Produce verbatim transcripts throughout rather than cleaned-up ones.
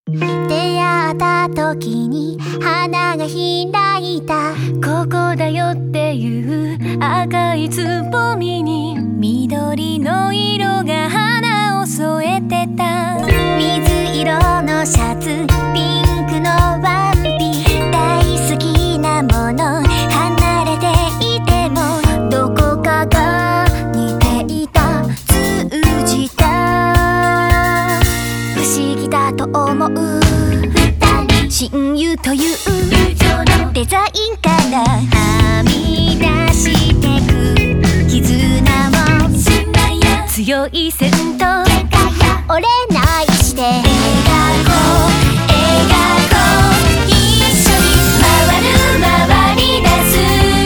出会った時に花が開いた。 ここだよっていう赤いつぼみに緑の色が花を添えてた。 水色のシャツ、ピンクのワンピ、大好きなもの、離れていてもどこかが似ていた、通じた。不思議だと思う親友というデザインからはみ出してく絆も強い線と折れないして描こう描こう、一緒に回る回り出す、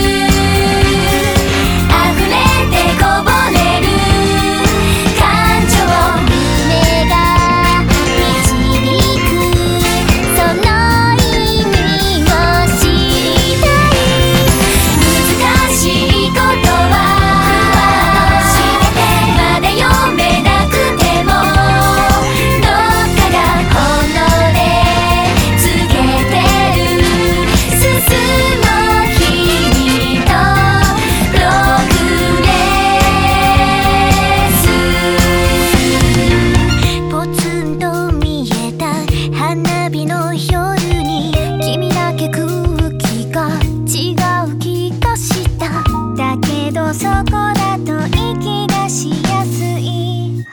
溢れてこぼれる感情、夢が導くその意味を知りたい。難しいことはまだ読めなくても、どっかが本能で告げてる。進もう君とプログレス。ポツンと見えた花火の夜に君だけ空気が違う気がした。だけどそこだと息がしやすい。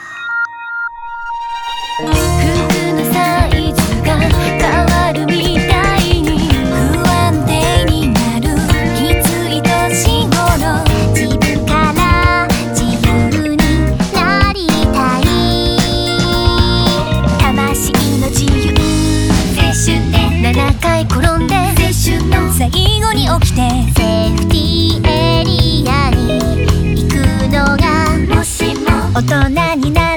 服のサイズが変わるみたいに不安定になるきつい年頃、 自分から自由になりたい。魂の自由、青春でななかい転んで青春の最後に起きてセーフティーエリアに行くのが、もしも大人になる